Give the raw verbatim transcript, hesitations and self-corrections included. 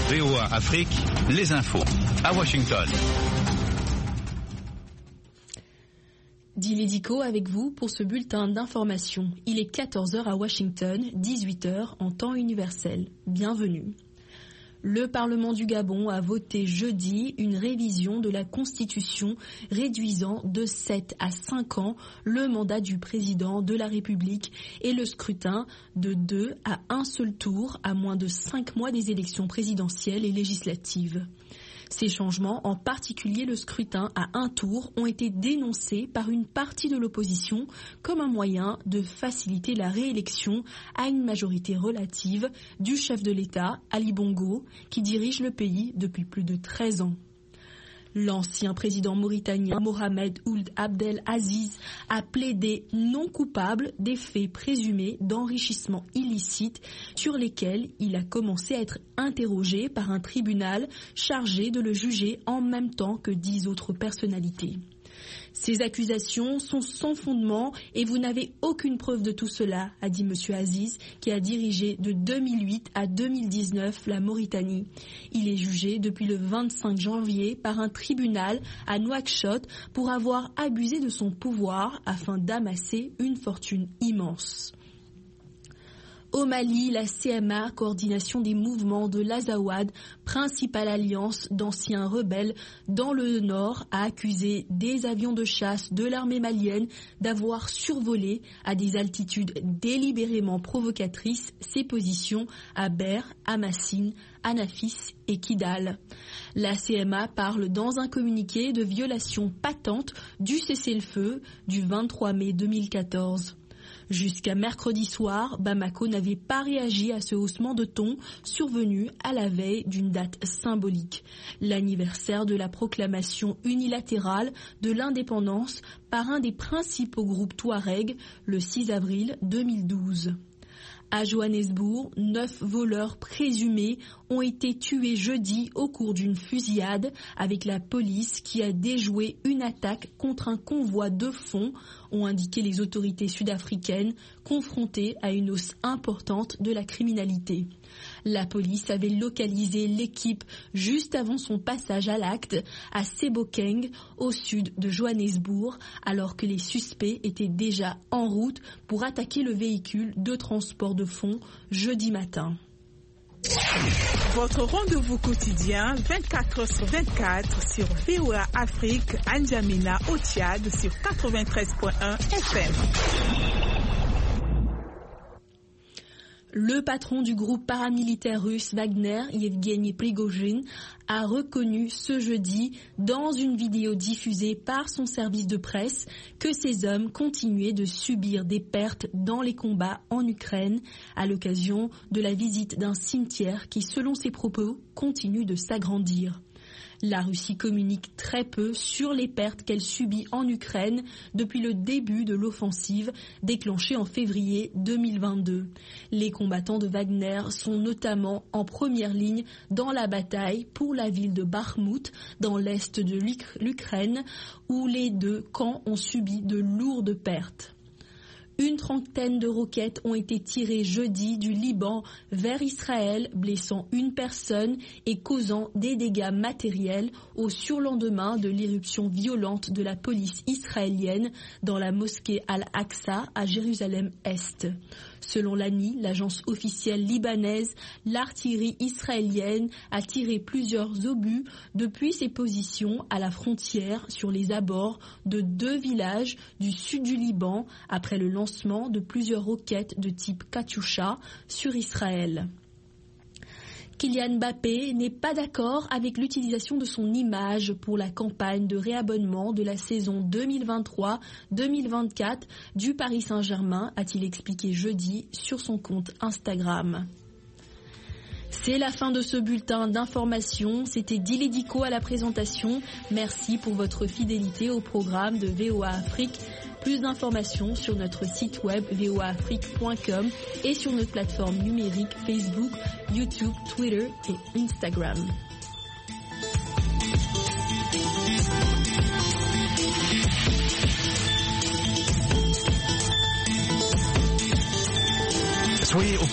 V O A Afrique, les infos à Washington. Dili Diko avec vous pour ce bulletin d'information. Il est quatorze heures à Washington, dix-huit heures en temps universel. Bienvenue. Le Parlement du Gabon a voté jeudi une révision de la Constitution réduisant de sept à cinq ans le mandat du président de la République et le scrutin de deux à un seul tour à moins de cinq mois des élections présidentielles et législatives. Ces changements, en particulier le scrutin à un tour, ont été dénoncés par une partie de l'opposition comme un moyen de faciliter la réélection à une majorité relative du chef de l'État, Ali Bongo, qui dirige le pays depuis plus de treize ans. L'ancien président mauritanien Mohamed Ould Abdel Aziz a plaidé non coupable des faits présumés d'enrichissement illicite sur lesquels il a commencé à être interrogé par un tribunal chargé de le juger en même temps que dix autres personnalités. Ces accusations sont sans fondement et vous n'avez aucune preuve de tout cela, a dit M. Aziz, qui a dirigé de deux mille huit à deux mille dix-neuf la Mauritanie. Il est jugé depuis le vingt-cinq janvier par un tribunal à Nouakchott pour avoir abusé de son pouvoir afin d'amasser une fortune immense. Au Mali, la C M A, coordination des mouvements de l'Azawad, principale alliance d'anciens rebelles dans le nord, a accusé des avions de chasse de l'armée malienne d'avoir survolé à des altitudes délibérément provocatrices ses positions à Ber, Amassine, Anafis et Kidal. La C M A parle dans un communiqué de violation patente du cessez-le-feu du vingt-trois mai deux mille quatorze. Jusqu'à mercredi soir, Bamako n'avait pas réagi à ce haussement de ton survenu à la veille d'une date symbolique, l'anniversaire de la proclamation unilatérale de l'indépendance par un des principaux groupes Touareg le six avril deux mille douze. À Johannesburg, neuf voleurs présumés ont été tués jeudi au cours d'une fusillade avec la police qui a déjoué une attaque contre un convoi de fonds, ont indiqué les autorités sud-africaines confrontées à une hausse importante de la criminalité. La police avait localisé l'équipe juste avant son passage à l'acte à Sebokeng, au sud de Johannesburg, alors que les suspects étaient déjà en route pour attaquer le véhicule de transport de fonds jeudi matin. Votre rendez-vous quotidien vingt-quatre heures sur vingt-quatre sur V O A Afrique, N'Djamena au Tchad sur quatre-vingt-treize point un F M. Le patron du groupe paramilitaire russe Wagner, Yevgeny Prigojine, a reconnu ce jeudi dans une vidéo diffusée par son service de presse que ces hommes continuaient de subir des pertes dans les combats en Ukraine à l'occasion de la visite d'un cimetière qui, selon ses propos, continue de s'agrandir. La Russie communique très peu sur les pertes qu'elle subit en Ukraine depuis le début de l'offensive déclenchée en février deux mille vingt-deux. Les combattants de Wagner sont notamment en première ligne dans la bataille pour la ville de Bakhmout, dans l'est de l'Ukraine, où les deux camps ont subi de lourdes pertes. Une trentaine de roquettes ont été tirées jeudi du Liban vers Israël, blessant une personne et causant des dégâts matériels au surlendemain de l'irruption violente de la police israélienne dans la mosquée Al-Aqsa à Jérusalem-Est. Selon l'A N I, l'agence officielle libanaise, l'artillerie israélienne a tiré plusieurs obus depuis ses positions à la frontière sur les abords de deux villages du sud du Liban après le lancement de plusieurs roquettes de type Katyusha sur Israël. Kylian Mbappé n'est pas d'accord avec l'utilisation de son image pour la campagne de réabonnement de la saison deux mille vingt-trois deux mille vingt-quatre du Paris Saint-Germain, a-t-il expliqué jeudi sur son compte Instagram. C'est la fin de ce bulletin d'information. C'était Dili Diko à la présentation. Merci pour votre fidélité au programme de V O A Afrique. Plus d'informations sur notre site web v o a afrique point com et sur notre plateforme numérique Facebook, YouTube, Twitter et Instagram. Soyez au